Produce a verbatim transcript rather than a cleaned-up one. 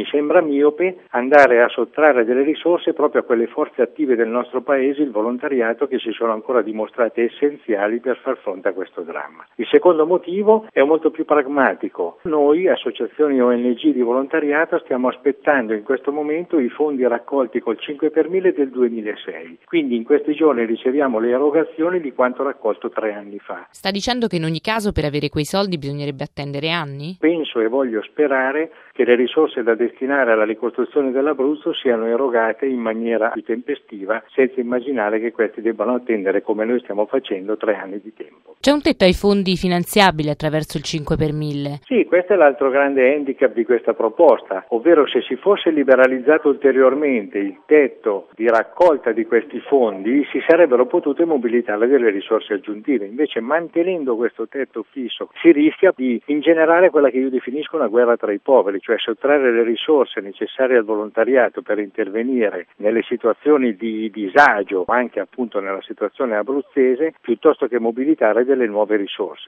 Mi sembra miope andare a sottrarre delle risorse proprio a quelle forze attive del nostro paese, il volontariato, che si sono ancora dimostrate essenziali per far fronte a questo dramma. Il secondo motivo è molto più pragmatico. Noi, associazioni O N G di volontariato, stiamo aspettando in questo momento i fondi raccolti col cinque per mille del duemilasei. Quindi in questi giorni riceviamo le erogazioni di quanto raccolto tre anni fa. Sta dicendo che in ogni caso per avere quei soldi bisognerebbe attendere anni? Penso e voglio sperare che le risorse da destinare alla ricostruzione dell'Abruzzo siano erogate in maniera più tempestiva, senza immaginare che questi debbano attendere, come noi stiamo facendo, tre anni di tempo. C'è un tetto ai fondi finanziabili attraverso il cinque per mille? Sì, questo è l'altro grande handicap di questa proposta, ovvero se si fosse liberalizzato ulteriormente il tetto di raccolta di questi fondi si sarebbero potute mobilitare delle risorse aggiuntive. Invece, mantenendo questo tetto fisso si rischia di ingenerare quella che io definisco una guerra tra i poveri, cioè sottrarre le risorse necessarie al volontariato per intervenire nelle situazioni di disagio, anche appunto nella situazione abruzzese, piuttosto che mobilitare delle nuove risorse.